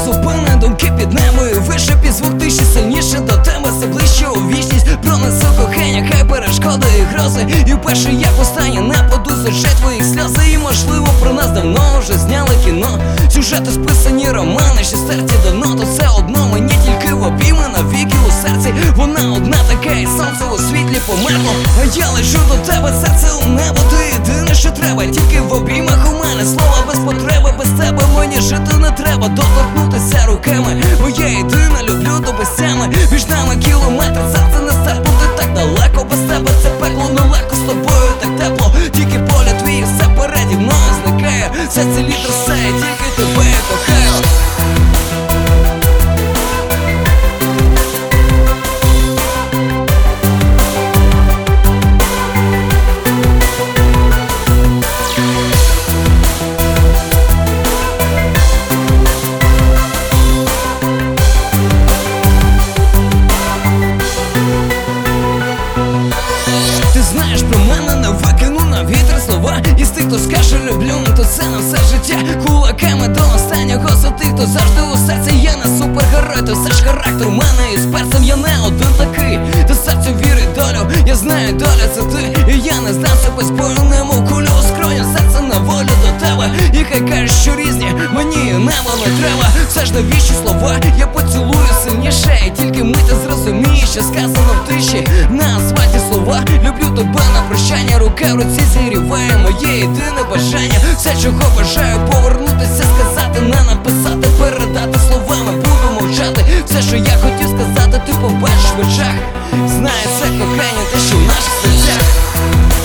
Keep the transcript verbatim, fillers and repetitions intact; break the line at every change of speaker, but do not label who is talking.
зупини думки під небою. Вище під звук тиші, сильніше до тебе, все ближче у вічність. Пронесу кохання, хай перешкоди і грози. І вперше як останнє не паду з очей твоїх сльози. І можливо про нас давно вже зняли кіно. Сюжети списані романи, що серці дано. То все одно мені тільки в обійми навіки у серці. Вона одна така, і сонце у світлі померло. А я лежу до тебе, серце у небо. Ти єдине, що треба, тільки в обіймах у мене. Слова без потреби, без тебе мені жити не треба. Доторкнутися руками, бо я єдина, люблю до безтями. Між нами кілометри, серце не стар бути так далеко. Без тебе це пекло нелегко, з тобою так тепло. Тільки поля твій, все переді мною зникає. Все це літер сяє, тільки тебе я кохаю. Із тих, хто скаже люблю, то це на все життя. Кулаками до останнього за тих, хто завжди у серці. Я не супергерой, то все ж характер у мене із перцем. Я не один такий, до серця вірить долю. Я знаю, доля це ти, і я не здався без бою. Немов кулю у скроню, серце на волю до тебе. І хай кажуть, що різні, мені і небо не треба. Все ж навіщо слова, я поцілую сильніше. І тільки ми ти зрозумієш, що сказано в тиші. На асфальті слова, люблю тебе на прощання. Рука в руці зігріває моє єдине бажання. Все, чого бажаю, повернутися, сказати, не написати, передати словами, буду мовчати. Все, що я хотів сказати, ти побачиш в очах. Знає це кохання, те, що в наших серцях.